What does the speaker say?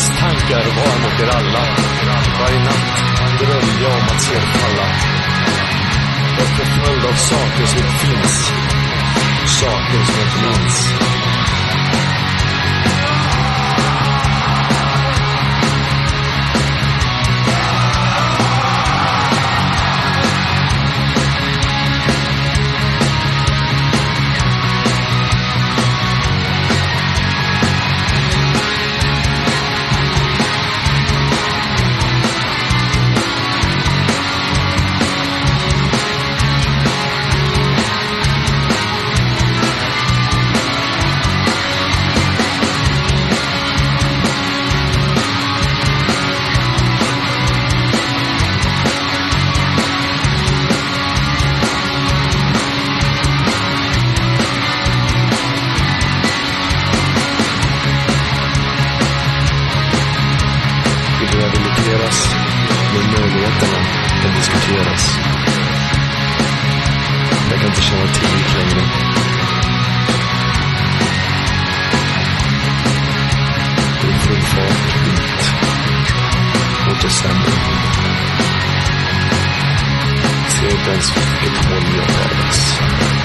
tankar var mot er alla. Varje natt drömde jag om att se er falla. Jag är förföljd av saker som inte finns, saker som jag inte minns. Men möjligheterna kan diskuteras. Jag kan inte känna tillit längre. Det är full fart ut mot december. Ser inte ens vilket håll jag färdas.